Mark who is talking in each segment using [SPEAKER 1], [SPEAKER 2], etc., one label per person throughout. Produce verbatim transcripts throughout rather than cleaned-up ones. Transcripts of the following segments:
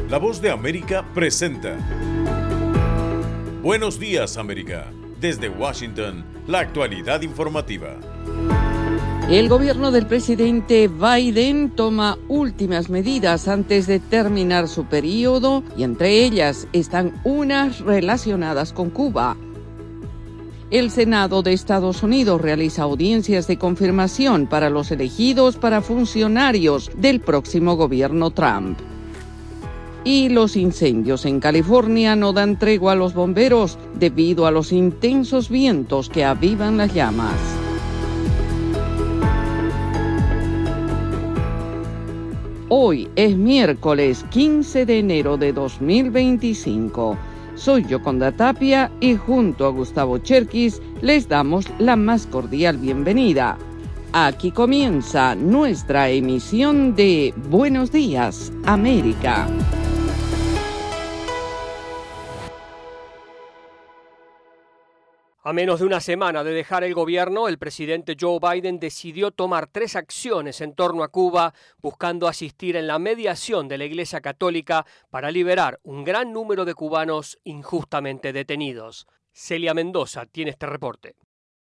[SPEAKER 1] La Voz de América presenta Buenos Días, América. Desde Washington, la actualidad informativa.
[SPEAKER 2] El gobierno del presidente Biden toma últimas medidas antes de terminar su periodo y entre ellas están unas relacionadas con Cuba. El Senado de Estados Unidos realiza audiencias de confirmación para los elegidos para funcionarios del próximo gobierno Trump. Y los incendios en California no dan tregua a los bomberos debido a los intensos vientos que avivan las llamas. Hoy es miércoles quince de enero de dos mil veinticinco. Soy Yoconda Tapia y junto a Gustavo Cherkis les damos la más cordial bienvenida. Aquí comienza nuestra emisión de Buenos Días, América.
[SPEAKER 3] A menos de una semana de dejar el gobierno, el presidente Joe Biden decidió tomar tres acciones en torno a Cuba, buscando asistir en la mediación de la Iglesia Católica para liberar un gran número de cubanos injustamente detenidos. Celia Mendoza tiene este reporte.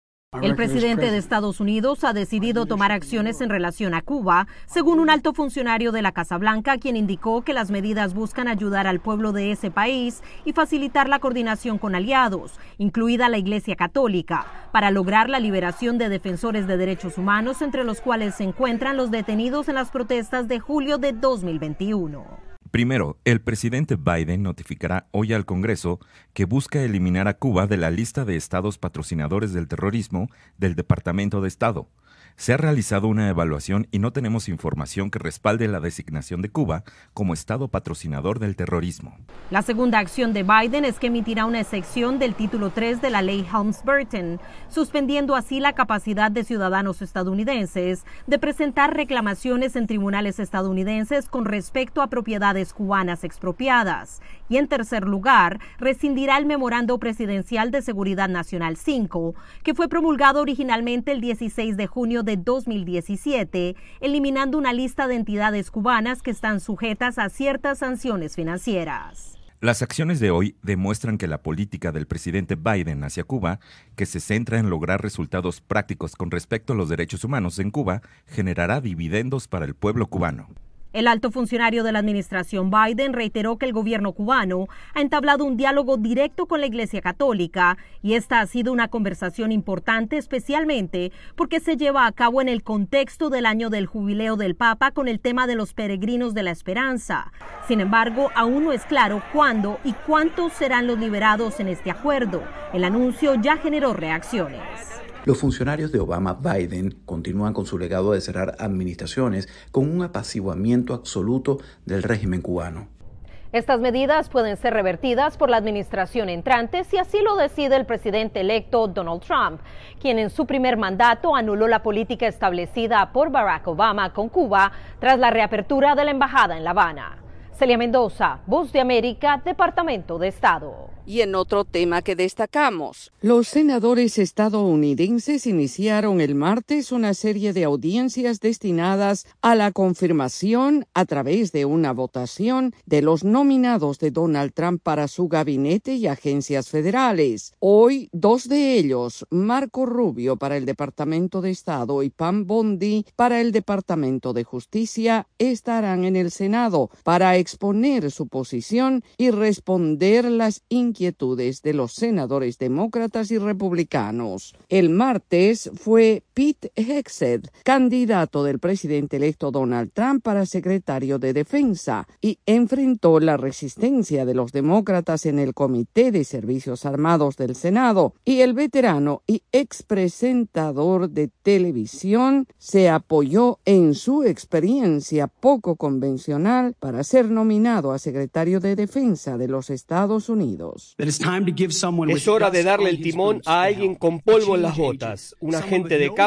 [SPEAKER 4] El presidente de Estados Unidos ha decidido tomar acciones en relación a Cuba, según un alto funcionario de la Casa Blanca, quien indicó que las medidas buscan ayudar al pueblo de ese país y facilitar la coordinación con aliados, incluida la Iglesia Católica, para lograr la liberación de defensores de derechos humanos, entre los cuales se encuentran los detenidos en las protestas de julio de dos mil veintiuno.
[SPEAKER 5] Primero, el presidente Biden notificará hoy al Congreso que busca eliminar a Cuba de la lista de estados patrocinadores del terrorismo del Departamento de Estado. Se ha realizado una evaluación y no tenemos información que respalde la designación de Cuba como estado patrocinador del terrorismo.
[SPEAKER 4] La segunda acción de Biden es que emitirá una excepción del título tres de la ley Helms-Burton, suspendiendo así la capacidad de ciudadanos estadounidenses de presentar reclamaciones en tribunales estadounidenses con respecto a propiedades cubanas expropiadas. Y en tercer lugar, rescindirá el Memorando Presidencial de Seguridad Nacional cinco, que fue promulgado originalmente el dieciséis de junio de dos mil diecisiete, eliminando una lista de entidades cubanas que están sujetas a ciertas sanciones financieras.
[SPEAKER 5] Las acciones de hoy demuestran que la política del presidente Biden hacia Cuba, que se centra en lograr resultados prácticos con respecto a los derechos humanos en Cuba, generará dividendos para el pueblo cubano.
[SPEAKER 4] El alto funcionario de la administración Biden reiteró que el gobierno cubano ha entablado un diálogo directo con la Iglesia Católica y esta ha sido una conversación importante, especialmente porque se lleva a cabo en el contexto del año del jubileo del Papa con el tema de los peregrinos de la esperanza. Sin embargo, aún no es claro cuándo y cuántos serán los liberados en este acuerdo. El anuncio ya generó reacciones.
[SPEAKER 6] Los funcionarios de Obama-Biden continúan con su legado de cerrar administraciones con un apaciguamiento absoluto del régimen cubano.
[SPEAKER 4] Estas medidas pueden ser revertidas por la administración entrante si así lo decide el presidente electo Donald Trump, quien en su primer mandato anuló la política establecida por Barack Obama con Cuba tras la reapertura de la embajada en La Habana. Celia Mendoza, Voz de América, Departamento de Estado.
[SPEAKER 2] Y en otro tema que destacamos, los senadores estadounidenses iniciaron el martes una serie de audiencias destinadas a la confirmación a través de una votación de los nominados de Donald Trump para su gabinete y agencias federales. Hoy, dos de ellos, Marco Rubio para el Departamento de Estado y Pam Bondi para el Departamento de Justicia, estarán en el Senado para exponer su posición y responder las inquietudes de los senadores demócratas y republicanos. El martes fue Pete Hegseth, candidato del presidente electo Donald Trump para secretario de Defensa, y enfrentó la resistencia de los demócratas en el Comité de Servicios Armados del Senado, y el veterano y expresentador de televisión se apoyó en su experiencia poco convencional para ser nominado a secretario de Defensa de los Estados Unidos.
[SPEAKER 3] Es hora de darle el timón a alguien con polvo en las botas, un agente de cambio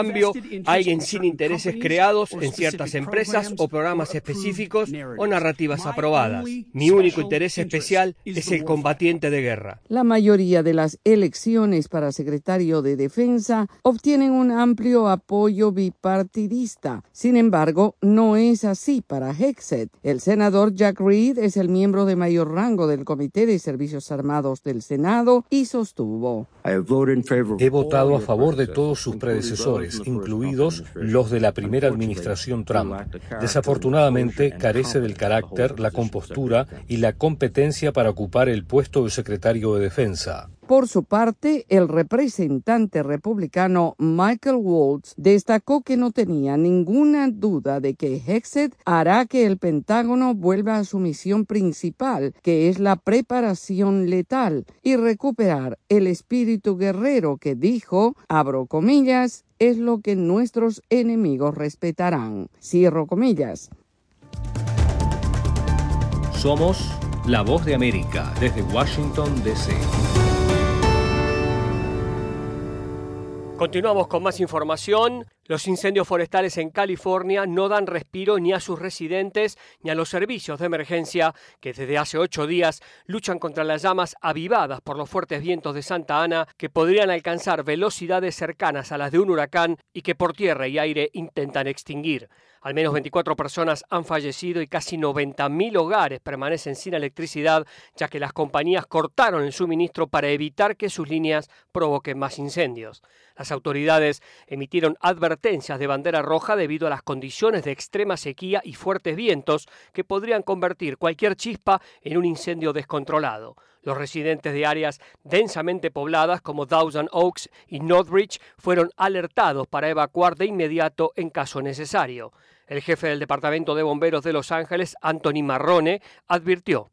[SPEAKER 3] cambio, alguien sin intereses creados en ciertas empresas o programas específicos o narrativas aprobadas. Mi único interés especial es el combatiente de guerra.
[SPEAKER 2] La mayoría de las elecciones para secretario de Defensa obtienen un amplio apoyo bipartidista. Sin embargo, no es así para Hexet. El senador Jack Reed es el miembro de mayor rango del Comité de Servicios Armados del Senado y sostuvo:
[SPEAKER 7] He votado a favor de todos sus predecesores, incluidos los de la primera administración Trump. Desafortunadamente, carece del carácter, la compostura y la competencia para ocupar el puesto de secretario de Defensa.
[SPEAKER 2] Por su parte, el representante republicano Michael Waltz destacó que no tenía ninguna duda de que Hexet hará que el Pentágono vuelva a su misión principal, que es la preparación letal, y recuperar el espíritu guerrero que, dijo, abro comillas, es lo que nuestros enemigos respetarán. Cierro comillas.
[SPEAKER 8] Somos La Voz de América desde Washington, D C
[SPEAKER 3] Continuamos con más información. Los incendios forestales en California no dan respiro ni a sus residentes ni a los servicios de emergencia que desde hace ocho días luchan contra las llamas avivadas por los fuertes vientos de Santa Ana que podrían alcanzar velocidades cercanas a las de un huracán y que por tierra y aire intentan extinguir. Al menos veinticuatro personas han fallecido y casi noventa mil hogares permanecen sin electricidad, ya que las compañías cortaron el suministro para evitar que sus líneas provoquen más incendios. Las autoridades emitieron advertencias de bandera roja debido a las condiciones de extrema sequía y fuertes vientos que podrían convertir cualquier chispa en un incendio descontrolado. Los residentes de áreas densamente pobladas como Thousand Oaks y Northridge fueron alertados para evacuar de inmediato en caso necesario. El jefe del Departamento de Bomberos de Los Ángeles, Anthony Marrone, advirtió: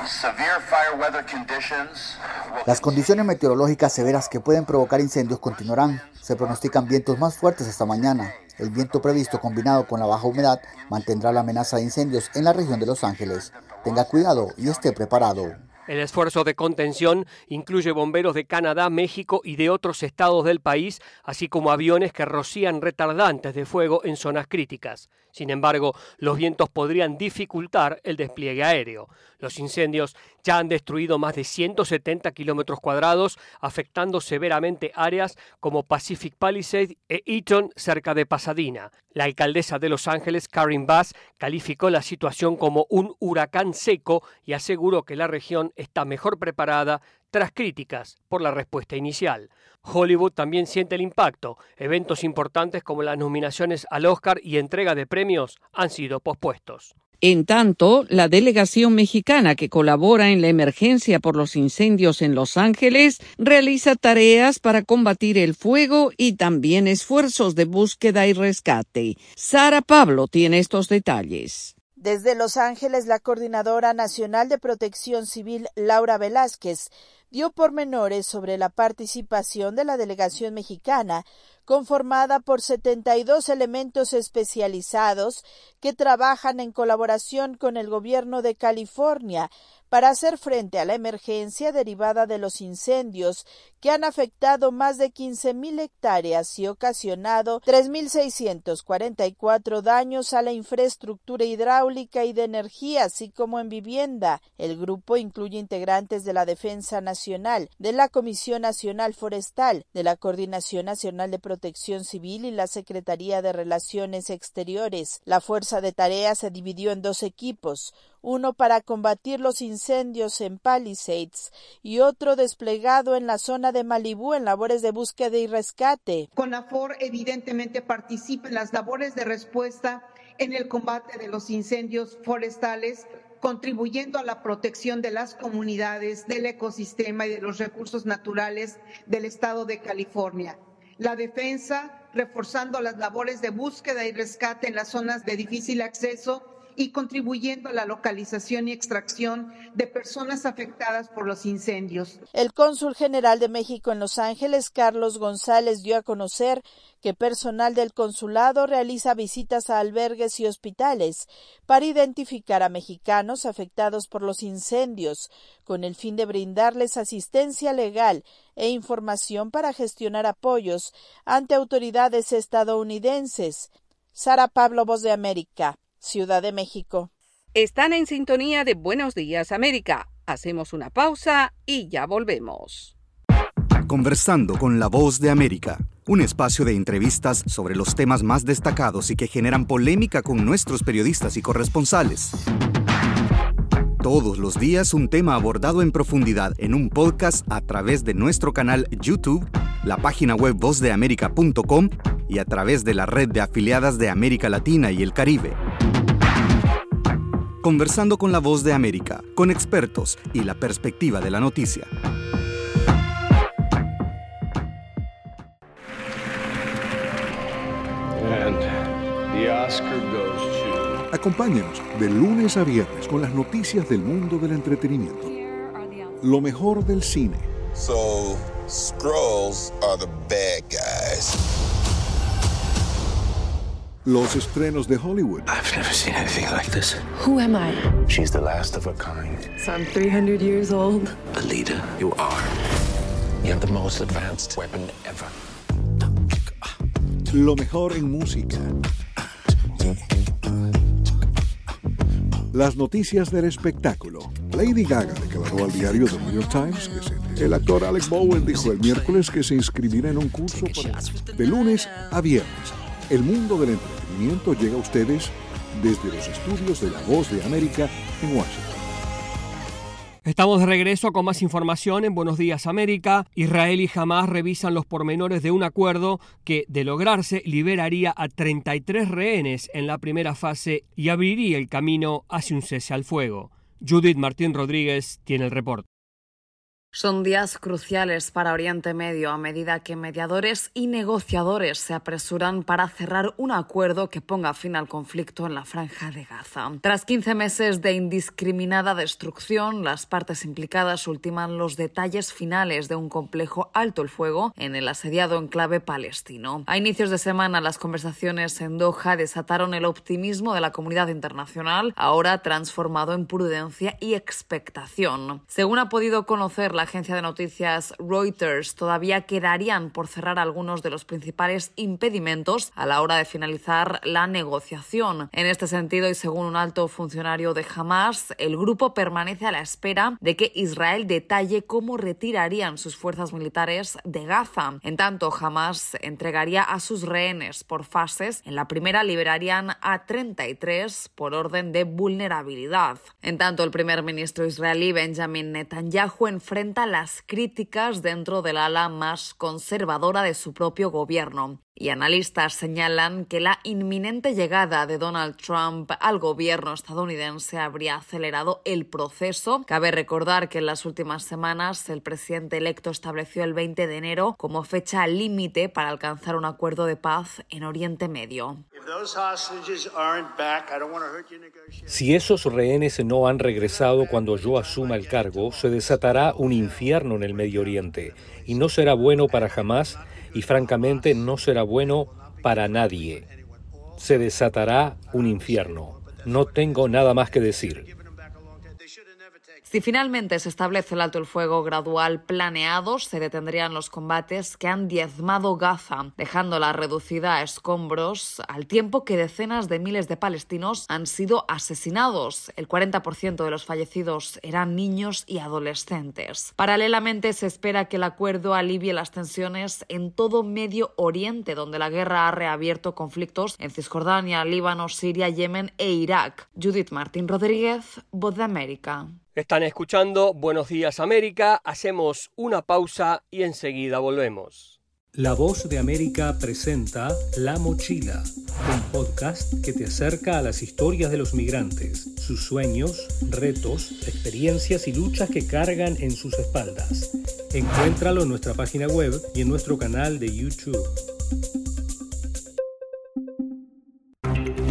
[SPEAKER 9] Las condiciones meteorológicas severas que pueden provocar incendios continuarán. Se pronostican vientos más fuertes esta mañana. El viento previsto combinado con la baja humedad mantendrá la amenaza de incendios en la región de Los Ángeles. Tenga cuidado y esté preparado.
[SPEAKER 3] El esfuerzo de contención incluye bomberos de Canadá, México y de otros estados del país, así como aviones que rocían retardantes de fuego en zonas críticas. Sin embargo, los vientos podrían dificultar el despliegue aéreo. Los incendios ya han destruido más de ciento setenta kilómetros cuadrados, afectando severamente áreas como Pacific Palisades e Eaton, cerca de Pasadena. La alcaldesa de Los Ángeles, Karen Bass, calificó la situación como un huracán seco y aseguró que la región está mejor preparada tras críticas por la respuesta inicial. Hollywood también siente el impacto. Eventos importantes como las nominaciones al Oscar y entrega de premios han sido pospuestos.
[SPEAKER 2] En tanto, la delegación mexicana que colabora en la emergencia por los incendios en Los Ángeles realiza tareas para combatir el fuego y también esfuerzos de búsqueda y rescate. Sara Pablo tiene estos detalles.
[SPEAKER 10] Desde Los Ángeles, la Coordinadora Nacional de Protección Civil, Laura Velázquez, dio pormenores sobre la participación de la delegación mexicana, conformada por setenta y dos elementos especializados que trabajan en colaboración con el gobierno de California para hacer frente a la emergencia derivada de los incendios que han afectado más de quince mil hectáreas y ocasionado tres mil seiscientos cuarenta y cuatro daños a la infraestructura hidráulica y de energía, así como en vivienda. El grupo incluye integrantes de la Defensa Nacional, de la Comisión Nacional Forestal, de la Coordinación Nacional de Protección Civil y la Secretaría de Relaciones Exteriores. La fuerza de tarea se dividió en dos equipos, uno para combatir los incendios en Palisades y otro desplegado en la zona de Malibú en labores de búsqueda y rescate.
[SPEAKER 11] CONAFOR evidentemente participa en las labores de respuesta en el combate de los incendios forestales, contribuyendo a la protección de las comunidades, del ecosistema y de los recursos naturales del estado de California. La defensa, reforzando las labores de búsqueda y rescate en las zonas de difícil acceso, y contribuyendo a la localización y extracción de personas afectadas por los incendios.
[SPEAKER 10] El cónsul general de México en Los Ángeles, Carlos González, dio a conocer que personal del consulado realiza visitas a albergues y hospitales para identificar a mexicanos afectados por los incendios, con el fin de brindarles asistencia legal e información para gestionar apoyos ante autoridades estadounidenses. Sara Pablo, Voz de América, Ciudad de México.
[SPEAKER 2] Están en sintonía de Buenos Días, América. Hacemos una pausa y ya volvemos.
[SPEAKER 12] Conversando con la Voz de América, un espacio de entrevistas sobre los temas más destacados y que generan polémica con nuestros periodistas y corresponsales. Todos los días un tema abordado en profundidad en un podcast a través de nuestro canal YouTube, la página web voz de américa punto com y a través de la red de afiliadas de América Latina y el Caribe. Conversando con la Voz de América, con expertos y la perspectiva de la noticia.
[SPEAKER 13] And the Oscar goes to...
[SPEAKER 14] Acompáñanos de lunes a viernes con las noticias del mundo del entretenimiento. Lo mejor del cine.
[SPEAKER 15] So, Skrulls are the bad guys.
[SPEAKER 14] Los estrenos de Hollywood.
[SPEAKER 16] I've never seen anything like this.
[SPEAKER 17] Who am I?
[SPEAKER 16] She's the last of her kind.
[SPEAKER 17] So I'm three hundred years old.
[SPEAKER 16] Alita, you are. You have the most advanced weapon ever.
[SPEAKER 14] Lo mejor en música. Las noticias del espectáculo. Lady Gaga declaró al diario The New York Times que se... El actor Alec Bowen dijo el miércoles que se inscribirá en un curso para... de lunes a viernes. El mundo del entretenimiento llega a ustedes desde los estudios de La Voz de América en Washington.
[SPEAKER 3] Estamos de regreso con más información en Buenos Días América. Israel y Hamás revisan los pormenores de un acuerdo que, de lograrse, liberaría a treinta y tres rehenes en la primera fase y abriría el camino hacia un cese al fuego. Judith Martín Rodríguez tiene el reporte.
[SPEAKER 18] Son días cruciales para Oriente Medio a medida que mediadores y negociadores se apresuran para cerrar un acuerdo que ponga fin al conflicto en la Franja de Gaza. Tras quince meses de indiscriminada destrucción, las partes implicadas ultiman los detalles finales de un complejo alto el fuego en el asediado enclave palestino. A inicios de semana, las conversaciones en Doha desataron el optimismo de la comunidad internacional, ahora transformado en prudencia y expectación. Según ha podido conocer la agencia de noticias Reuters, todavía quedarían por cerrar algunos de los principales impedimentos a la hora de finalizar la negociación. En este sentido, y según un alto funcionario de Hamás, el grupo permanece a la espera de que Israel detalle cómo retirarían sus fuerzas militares de Gaza. En tanto, Hamás entregaría a sus rehenes por fases. En la primera liberarían a treinta y tres por orden de vulnerabilidad. En tanto, el primer ministro israelí Benjamin Netanyahu enfrenta las críticas dentro del ala más conservadora de su propio gobierno. Y analistas señalan que la inminente llegada de Donald Trump al gobierno estadounidense habría acelerado el proceso. Cabe recordar que en las últimas semanas el presidente electo estableció el veinte de enero como fecha límite para alcanzar un acuerdo de paz en Oriente Medio.
[SPEAKER 7] Si esos rehenes no han regresado cuando yo asuma el cargo, se desatará un infierno en el Medio Oriente y no será bueno para Hamás. Y francamente no será bueno para nadie. Se desatará un infierno. No tengo nada más que decir.
[SPEAKER 18] Si finalmente se establece el alto el fuego gradual planeado, se detendrían los combates que han diezmado Gaza, dejándola reducida a escombros, al tiempo que decenas de miles de palestinos han sido asesinados. El cuarenta por ciento de los fallecidos eran niños y adolescentes. Paralelamente, se espera que el acuerdo alivie las tensiones en todo Medio Oriente, donde la guerra ha reabierto conflictos en Cisjordania, Líbano, Siria, Yemen e Irak. Judith Martín Rodríguez, Voz de América.
[SPEAKER 3] Están escuchando Buenos Días América, hacemos una pausa y enseguida volvemos.
[SPEAKER 8] La Voz de América presenta La Mochila, un podcast que te acerca a las historias de los migrantes, sus sueños, retos, experiencias y luchas que cargan en sus espaldas. Encuéntralo en nuestra página web y en nuestro canal de YouTube.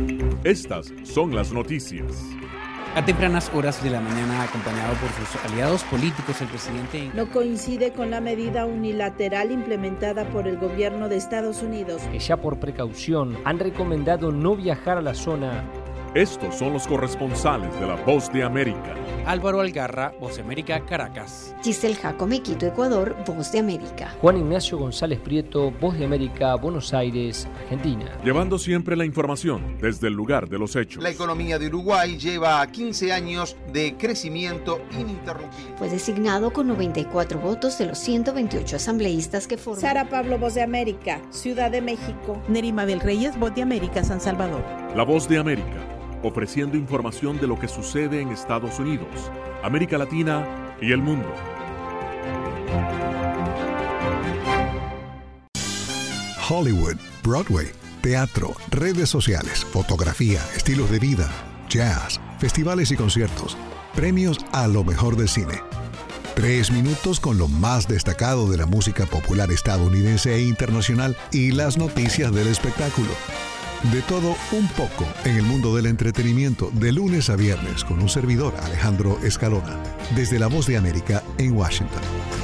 [SPEAKER 19] Estas son las noticias.
[SPEAKER 20] A tempranas horas de la mañana, acompañado por sus aliados políticos, el presidente
[SPEAKER 10] no coincide con la medida unilateral implementada por el gobierno de Estados Unidos,
[SPEAKER 3] que ya por precaución han recomendado no viajar a la zona.
[SPEAKER 19] Estos son los corresponsales de La Voz de América.
[SPEAKER 20] Álvaro Algarra, Voz de América, Caracas.
[SPEAKER 21] Giselle Jacome, Quito, Ecuador, Voz de América.
[SPEAKER 3] Juan Ignacio González Prieto, Voz de América, Buenos Aires, Argentina.
[SPEAKER 19] Llevando siempre la información desde el lugar de los hechos.
[SPEAKER 22] La economía de Uruguay lleva quince años de crecimiento ininterrumpido.
[SPEAKER 21] Fue designado con noventa y cuatro votos de los ciento veintiocho asambleístas que forman.
[SPEAKER 10] Sara Pablo, Voz de América, Ciudad de México.
[SPEAKER 23] Nerima Bel Reyes, Voz de América, San Salvador.
[SPEAKER 19] La Voz de América, ofreciendo información de lo que sucede en Estados Unidos, América Latina y el mundo.
[SPEAKER 14] Hollywood, Broadway, teatro, redes sociales, fotografía, estilos de vida, jazz, festivales y conciertos, premios a lo mejor del cine. Tres minutos con lo más destacado de la música popular estadounidense e internacional y las noticias del espectáculo. De todo un poco en el mundo del entretenimiento, de lunes a viernes, con un servidor, Alejandro Escalona, desde La Voz de América en Washington.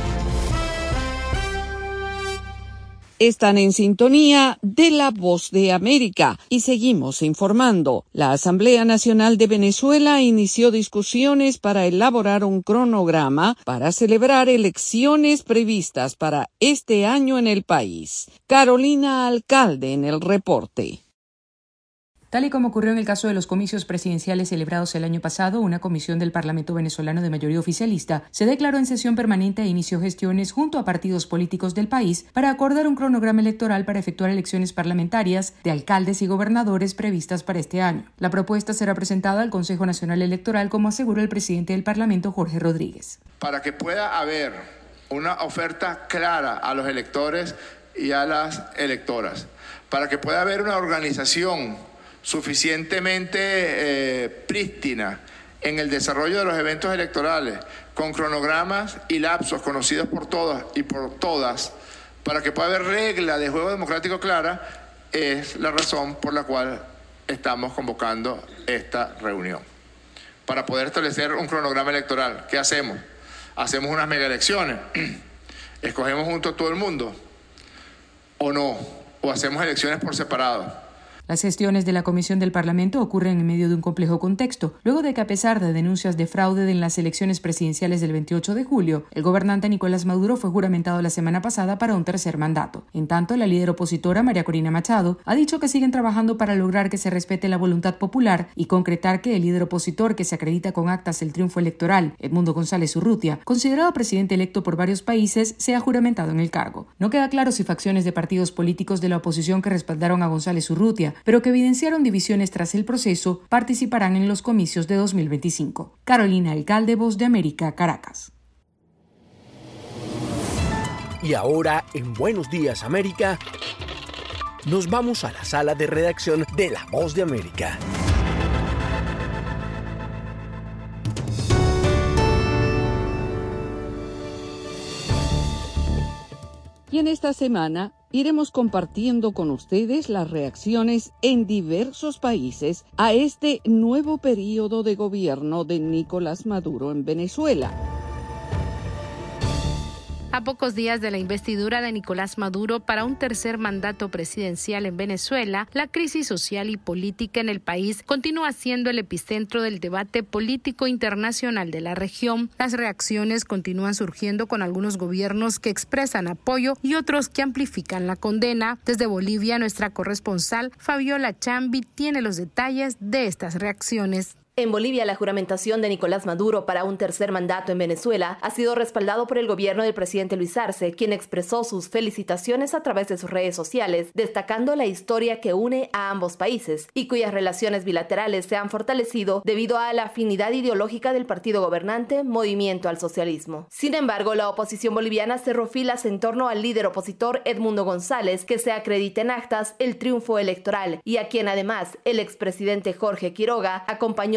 [SPEAKER 2] Están en sintonía de La Voz de América y seguimos informando. La Asamblea Nacional de Venezuela inició discusiones para elaborar un cronograma para celebrar elecciones previstas para este año en el país. Carolina Alcalde en el reporte.
[SPEAKER 24] Tal y como ocurrió en el caso de los comicios presidenciales celebrados el año pasado, una comisión del Parlamento venezolano de mayoría oficialista se declaró en sesión permanente e inició gestiones junto a partidos políticos del país para acordar un cronograma electoral para efectuar elecciones parlamentarias de alcaldes y gobernadores previstas para este año. La propuesta será presentada al Consejo Nacional Electoral, como aseguró el presidente del Parlamento, Jorge Rodríguez.
[SPEAKER 25] Para que pueda haber una oferta clara a los electores y a las electoras, para que pueda haber una organización suficientemente eh, prístina en el desarrollo de los eventos electorales, con cronogramas y lapsos conocidos por todos y por todas, para que pueda haber regla de juego democrático clara, es la razón por la cual estamos convocando esta reunión. Para poder establecer un cronograma electoral, ¿qué hacemos? ¿Hacemos unas mega elecciones? ¿Escogemos junto a todo el mundo? ¿O no? ¿O hacemos elecciones por separado?
[SPEAKER 24] Las gestiones de la Comisión del Parlamento ocurren en medio de un complejo contexto, luego de que, a pesar de denuncias de fraude en las elecciones presidenciales del veintiocho de julio, el gobernante Nicolás Maduro fue juramentado la semana pasada para un tercer mandato. En tanto, la líder opositora, María Corina Machado, ha dicho que siguen trabajando para lograr que se respete la voluntad popular y concretar que el líder opositor, que se acredita con actas el triunfo electoral, Edmundo González Urrutia, considerado presidente electo por varios países, sea juramentado en el cargo. No queda claro si facciones de partidos políticos de la oposición que respaldaron a González Urrutia, pero que evidenciaron divisiones tras el proceso, participarán en los comicios de dos mil veinticinco. Carolina Alcalde, Voz de América, Caracas.
[SPEAKER 26] Y ahora, en Buenos Días América, nos vamos a la sala de redacción de La Voz de América.
[SPEAKER 2] Y en esta semana iremos compartiendo con ustedes las reacciones en diversos países a este nuevo periodo de gobierno de Nicolás Maduro en Venezuela.
[SPEAKER 27] A pocos días de la investidura de Nicolás Maduro para un tercer mandato presidencial en Venezuela, la crisis social y política en el país continúa siendo el epicentro del debate político internacional de la región. Las reacciones continúan surgiendo, con algunos gobiernos que expresan apoyo y otros que amplifican la condena. Desde Bolivia, nuestra corresponsal Fabiola Chambi tiene los detalles de estas reacciones.
[SPEAKER 28] En Bolivia, la juramentación de Nicolás Maduro para un tercer mandato en Venezuela ha sido respaldado por el gobierno del presidente Luis Arce, quien expresó sus felicitaciones a través de sus redes sociales, destacando la historia que une a ambos países y cuyas relaciones bilaterales se han fortalecido debido a la afinidad ideológica del partido gobernante Movimiento al Socialismo. Sin embargo, la oposición boliviana cerró filas en torno al líder opositor Edmundo González, que se acredita en actas el triunfo electoral y a quien además el expresidente Jorge Quiroga acompañó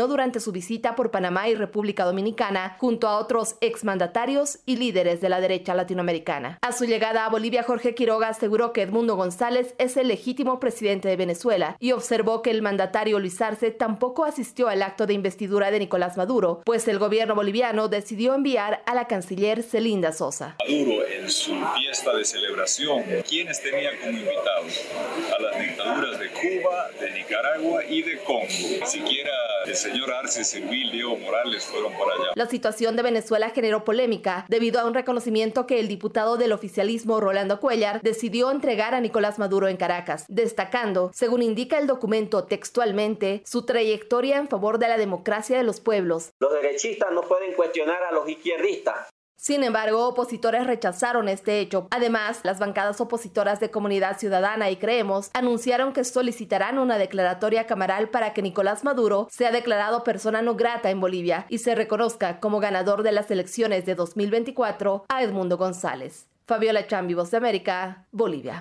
[SPEAKER 28] reunió durante su visita por Panamá y República Dominicana junto a otros exmandatarios y líderes de la derecha latinoamericana. A su llegada a Bolivia, Jorge Quiroga aseguró que Edmundo González es el legítimo presidente de Venezuela y observó que el mandatario Luis Arce tampoco asistió al acto de investidura de Nicolás Maduro, pues el gobierno boliviano decidió enviar a la canciller Celinda Sosa.
[SPEAKER 1] Maduro, en su fiesta de celebración, ¿quiénes tenían como invitados? A las dictaduras de Cuba, de Nicaragua y de Congo. Ni siquiera el señor Arce, Servil, Diego Morales fueron por allá.
[SPEAKER 28] La situación de Venezuela generó polémica debido a un reconocimiento que el diputado del oficialismo Rolando Cuellar decidió entregar a Nicolás Maduro en Caracas, destacando, según indica el documento textualmente, su trayectoria en favor de la democracia de los pueblos.
[SPEAKER 4] Los derechistas no pueden cuestionar a los izquierdistas.
[SPEAKER 28] Sin embargo, opositores rechazaron este hecho. Además, las bancadas opositoras de Comunidad Ciudadana y Creemos anunciaron que solicitarán una declaratoria camaral para que Nicolás Maduro sea declarado persona no grata en Bolivia y se reconozca como ganador de las elecciones de dos mil veinticuatro a Edmundo González. Fabiola Chambi, Voz de América, Bolivia.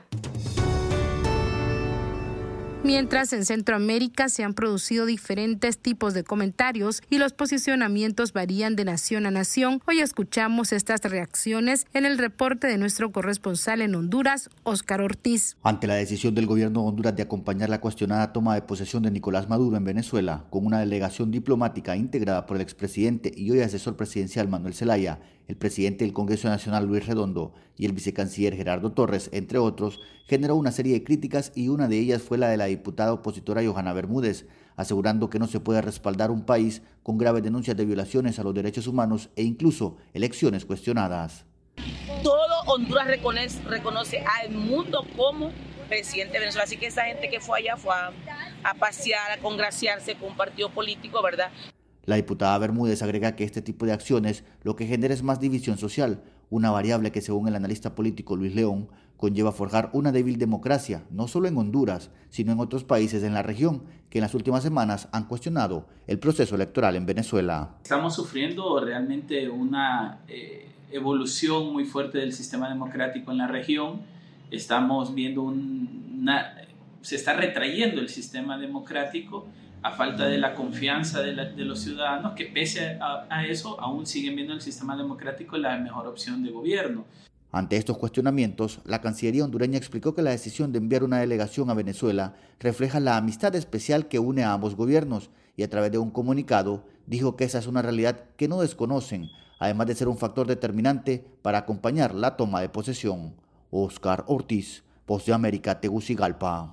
[SPEAKER 27] Mientras en Centroamérica se han producido diferentes tipos de comentarios y los posicionamientos varían de nación a nación, hoy escuchamos estas reacciones en el reporte de nuestro corresponsal en Honduras, Óscar Ortiz.
[SPEAKER 5] Ante la decisión del gobierno de Honduras de acompañar la cuestionada toma de posesión de Nicolás Maduro en Venezuela con una delegación diplomática integrada por el expresidente y hoy asesor presidencial Manuel Zelaya, el presidente del Congreso Nacional Luis Redondo y el vicecanciller Gerardo Torres, entre otros, generó una serie de críticas y una de ellas fue la de la diputada opositora Johanna Bermúdez, asegurando que no se puede respaldar un país con graves denuncias de violaciones a los derechos humanos e incluso elecciones cuestionadas.
[SPEAKER 6] Todo Honduras reconoce, reconoce a Edmundo como presidente de Venezuela, así que esa gente que fue allá fue a, a pasear, a congraciarse con un partido político, ¿verdad?
[SPEAKER 5] La diputada Bermúdez agrega que este tipo de acciones lo que genera es más división social, una variable que según el analista político Luis León conlleva forjar una débil democracia, no solo en Honduras, sino en otros países en la región que en las últimas semanas han cuestionado el proceso electoral en Venezuela.
[SPEAKER 9] Estamos sufriendo realmente una eh, evolución muy fuerte del sistema democrático en la región. Estamos viendo un, una... se está retrayendo el sistema democrático a falta de la confianza de, la, de los ciudadanos, que pese a, a eso aún siguen viendo el sistema democrático la mejor opción de gobierno.
[SPEAKER 5] Ante estos cuestionamientos, la Cancillería hondureña explicó que la decisión de enviar una delegación a Venezuela refleja la amistad especial que une a ambos gobiernos y a través de un comunicado dijo que esa es una realidad que no desconocen, además de ser un factor determinante para acompañar la toma de posesión. Óscar Ortiz, Voz de América, Tegucigalpa.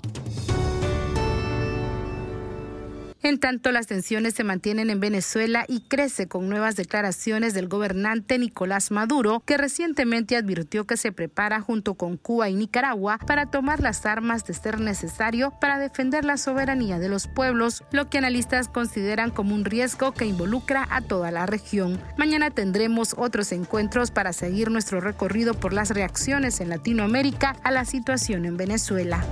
[SPEAKER 27] En tanto, las tensiones se mantienen en Venezuela y crece con nuevas declaraciones del gobernante Nicolás Maduro, que recientemente advirtió que se prepara junto con Cuba y Nicaragua para tomar las armas de ser necesario para defender la soberanía de los pueblos, lo que analistas consideran como un riesgo que involucra a toda la región. Mañana tendremos otros encuentros para seguir nuestro recorrido por las reacciones en Latinoamérica a la situación en Venezuela.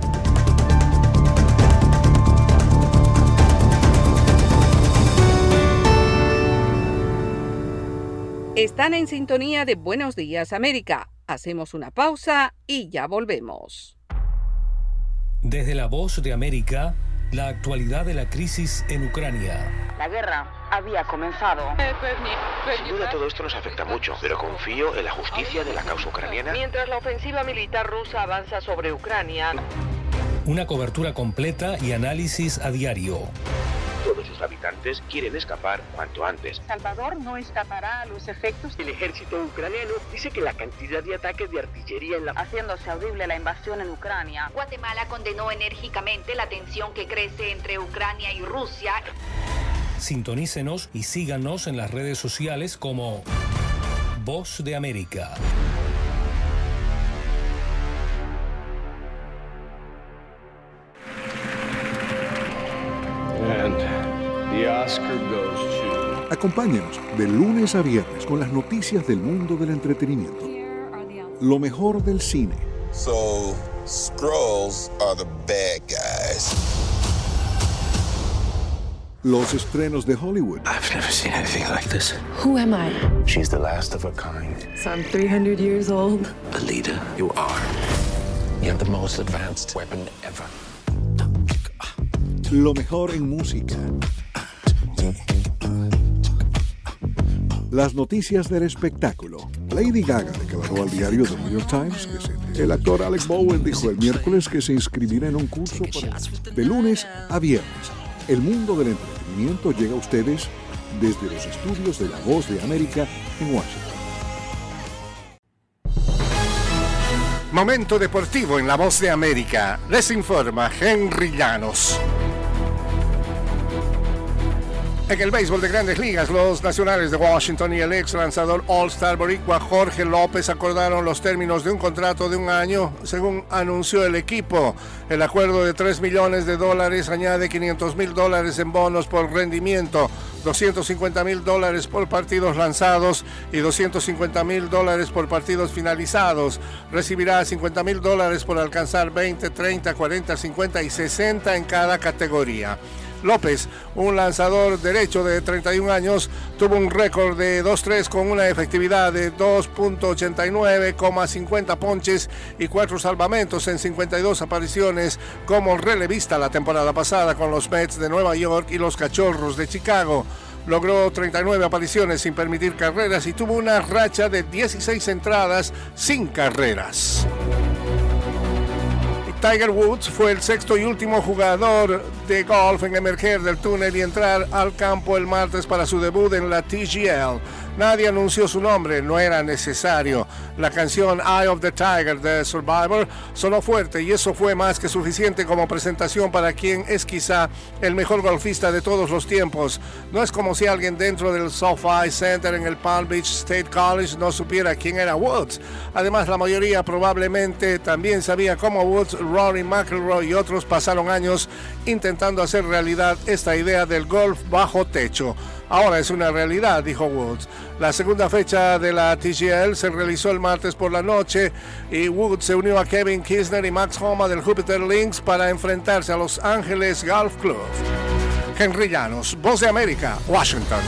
[SPEAKER 2] Están en sintonía de Buenos Días América. Hacemos una pausa y ya volvemos.
[SPEAKER 8] Desde la Voz de América, la actualidad de la crisis en Ucrania.
[SPEAKER 11] La guerra había comenzado.
[SPEAKER 16] Sin duda todo esto nos afecta mucho, pero confío en la justicia de la causa ucraniana.
[SPEAKER 11] Mientras la ofensiva militar rusa avanza sobre Ucrania.
[SPEAKER 8] Una cobertura completa y análisis a diario.
[SPEAKER 16] Todos sus habitantes quieren escapar cuanto antes.
[SPEAKER 11] Salvador no escapará a los efectos.
[SPEAKER 16] El ejército ucraniano dice que la cantidad de ataques de artillería en la...
[SPEAKER 11] haciéndose audible la invasión en Ucrania.
[SPEAKER 12] Guatemala condenó enérgicamente la tensión que crece entre Ucrania y Rusia.
[SPEAKER 8] Sintonícenos y síganos en las redes sociales como Voz de América.
[SPEAKER 14] And the Oscar goes to... Acompáñenos de lunes a viernes con las noticias del mundo del entretenimiento. Lo mejor del cine.
[SPEAKER 15] So, Skrulls are the bad guys.
[SPEAKER 14] Los estrenos de Hollywood.
[SPEAKER 16] I've never seen anything like this.
[SPEAKER 17] Who am I?
[SPEAKER 16] She's the last of her kind.
[SPEAKER 17] So I'm three hundred years old.
[SPEAKER 16] The leader you are. You have the most advanced weapon ever.
[SPEAKER 14] Lo mejor en música. Las noticias del espectáculo. Lady Gaga declaró al diario The New York Times que se... El actor Alec Bowen dijo el miércoles que se inscribirá en un curso para... de lunes a viernes. El mundo del entretenimiento llega a ustedes desde los estudios de La Voz de América en Washington.
[SPEAKER 3] Momento deportivo en La Voz de América. Les informa Henry Llanos. En el béisbol de Grandes Ligas, los Nacionales de Washington y el ex lanzador All-Star boricua Jorge López acordaron los términos de un contrato de un año, según anunció el equipo. El acuerdo de tres millones de dólares añade quinientos mil dólares en bonos por rendimiento, doscientos cincuenta mil dólares por partidos lanzados y doscientos cincuenta mil dólares por partidos finalizados. Recibirá cincuenta mil dólares por alcanzar veinte, treinta, cuarenta, cincuenta y sesenta en cada categoría. López, un lanzador derecho de treinta y un años, tuvo un récord de dos tres con una efectividad de dos punto ochenta y nueve, cincuenta ponches y cuatro salvamentos en cincuenta y dos apariciones como relevista la temporada pasada con los Mets de Nueva York y los Cachorros de Chicago. Logró treinta y nueve apariciones sin permitir carreras y tuvo una racha de dieciséis entradas sin carreras. Tiger Woods fue el sexto y último jugador de golf en emerger del túnel y entrar al campo el martes para su debut en la T G L. Nadie anunció su nombre, no era necesario. La canción Eye of the Tiger de Survivor sonó fuerte y eso fue más que suficiente como presentación para quien es quizá el mejor golfista de todos los tiempos. No es como si alguien dentro del SoFi Center en el Palm Beach State College no supiera quién era Woods. Además, la mayoría probablemente también sabía cómo Woods, Rory McIlroy y otros pasaron años intentando hacer realidad esta idea del golf bajo techo. Ahora es una realidad, dijo Woods. La segunda fecha de la T G L se realizó el martes por la noche y Woods se unió a Kevin Kisner y Max Homa del Jupiter Links para enfrentarse a Los Ángeles Golf Club. Henry Llanos, Voz de América, Washington.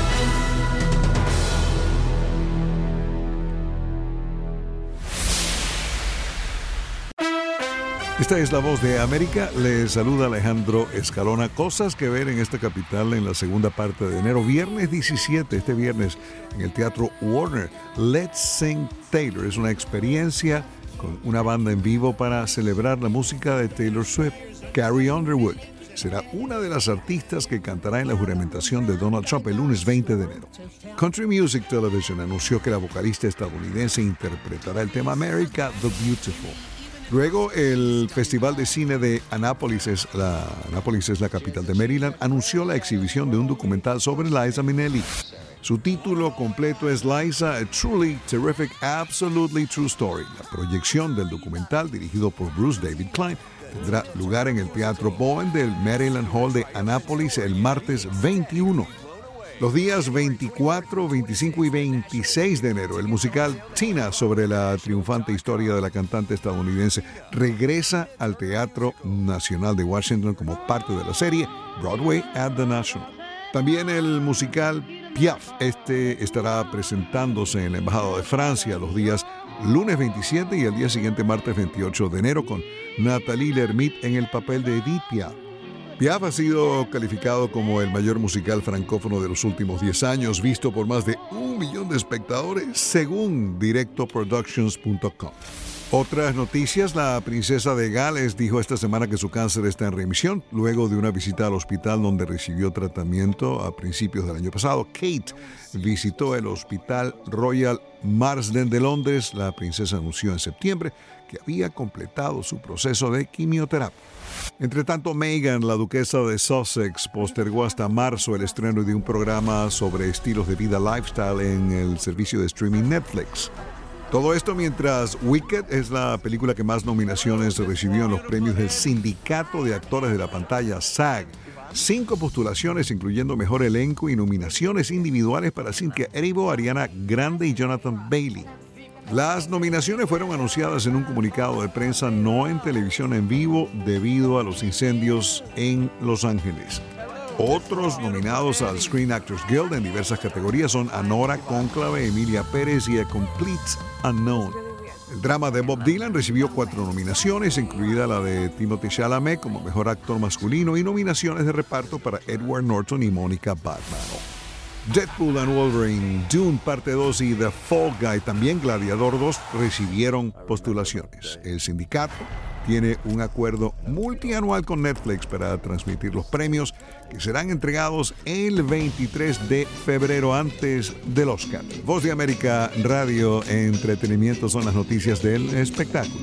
[SPEAKER 14] Esta es La Voz de América. Les saluda Alejandro Escalona. Cosas que ver en esta capital en la segunda parte de enero. Viernes diecisiete, este viernes, en el Teatro Warner. Let's Sing Taylor. Es una experiencia con una banda en vivo para celebrar la música de Taylor Swift. Carrie Underwood será una de las artistas que cantará en la juramentación de Donald Trump el lunes veinte de enero. Country Music Television anunció que la vocalista estadounidense interpretará el tema America the Beautiful. Luego, el Festival de Cine de Annapolis es, la, Annapolis es la capital de Maryland, anunció la exhibición de un documental sobre Liza Minnelli. Su título completo es Liza, a Truly Terrific, Absolutely True Story. La proyección del documental, dirigido por Bruce David Klein, tendrá lugar en el Teatro Bowen del Maryland Hall de Annapolis el martes veintiuno. Los días veinticuatro, veinticinco y veintiséis de enero, el musical Tina, sobre la triunfante historia de la cantante estadounidense, regresa al Teatro Nacional de Washington como parte de la serie Broadway at the National. También el musical Piaf, este estará presentándose en la Embajada de Francia los días lunes veintisiete y el día siguiente martes veintiocho de enero con Nathalie Lermite en el papel de Edith Piaf. Piaf ha sido calificado como el mayor musical francófono de los últimos diez años, visto por más de un millón de espectadores, según directo productions punto com. Otras noticias: la princesa de Gales dijo esta semana que su cáncer está en remisión, luego de una visita al hospital donde recibió tratamiento a principios del año pasado. Kate visitó el Hospital Royal Marsden de Londres. La princesa anunció en septiembre que había completado su proceso de quimioterapia. Entre tanto, Meghan, la duquesa de Sussex, postergó hasta marzo el estreno de un programa sobre estilos de vida lifestyle en el servicio de streaming Netflix. Todo esto mientras Wicked es la película que más nominaciones recibió en los premios del Sindicato de Actores de la Pantalla, SAG. Cinco postulaciones, incluyendo mejor elenco, y nominaciones individuales para Cynthia Erivo, Ariana Grande y Jonathan Bailey. Las nominaciones fueron anunciadas en un comunicado de prensa, no en televisión en vivo, debido a los incendios en Los Ángeles. Otros nominados al Screen Actors Guild en diversas categorías son Anora, Cónclave, Emilia Pérez y A Complete Unknown. El drama de Bob Dylan recibió cuatro nominaciones, incluida la de Timothée Chalamet como mejor actor masculino, y nominaciones de reparto para Edward Norton y Monica Baccarat. Deadpool and Wolverine, Dune Parte dos y The Fall Guy, también Gladiador dos, recibieron postulaciones. El sindicato tiene un acuerdo multianual con Netflix para transmitir los premios que serán entregados el veintitrés de febrero antes del Oscar. Voz de América, Radio, Entretenimiento son las noticias del espectáculo.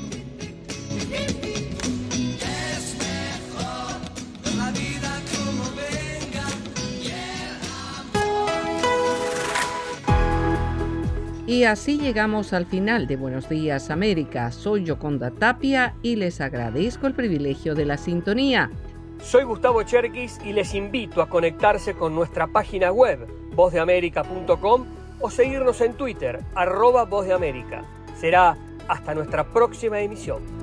[SPEAKER 2] Y así llegamos al final de Buenos Días América. Soy Yoconda Tapia y les agradezco el privilegio de la sintonía.
[SPEAKER 7] Soy Gustavo Cherkis y les invito a conectarse con nuestra página web voz de américa punto com o seguirnos en Twitter, arroba Voz de América. Será hasta nuestra próxima emisión.